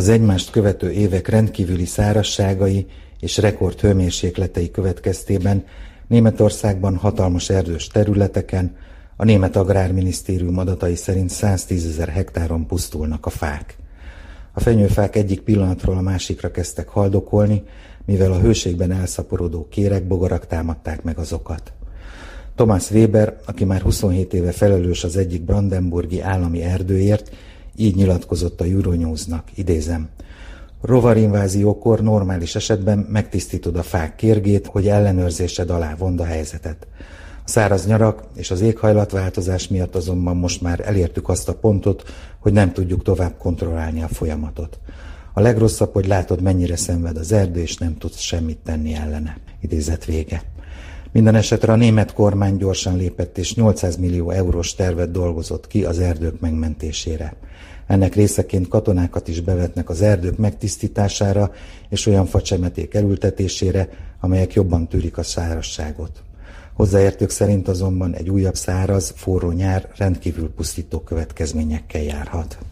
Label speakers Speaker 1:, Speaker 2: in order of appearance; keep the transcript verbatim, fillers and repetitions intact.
Speaker 1: Az egymást követő évek rendkívüli szárazságai és rekord hőmérsékletei következtében Németországban hatalmas erdős területeken a német agrárminisztérium adatai szerint száztízezer hektáron pusztulnak a fák. A fenyőfák egyik pillanatról a másikra kezdtek haldokolni, mivel a hőségben elszaporodó kérek, bogarak támadták meg azokat. Thomas Weber, aki már huszonhét éve felelős az egyik brandenburgi állami erdőért, így nyilatkozott a Euronews-nak, idézem: rovarinváziókor normális esetben megtisztítod a fák kérgét, hogy ellenőrzésed alá vond a helyzetet. A száraz nyarak és az éghajlatváltozás miatt azonban most már elértük azt a pontot, hogy nem tudjuk tovább kontrollálni a folyamatot. A legrosszabb, hogy látod, mennyire szenved az erdő, és nem tudsz semmit tenni ellene. Idézet vége. Minden esetre a német kormány gyorsan lépett, és nyolcszáz millió eurós tervet dolgozott ki az erdők megmentésére. Ennek részeként katonákat is bevetnek az erdők megtisztítására és olyan facsemeték elültetésére, amelyek jobban tűrik a szárazságot. Hozzáértők szerint azonban egy újabb száraz, forró nyár rendkívül pusztító következményekkel járhat.